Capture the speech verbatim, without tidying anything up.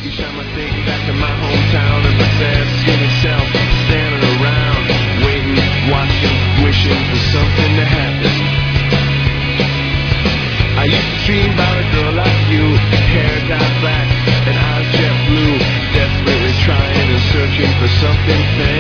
Each time I think back to my hometown and my sad skinny self standing around, waiting, watching, wishing for something to happen. I used to dream about a girl like you, hair dyed black and eyes jet blue, desperately trying and searching for something fair.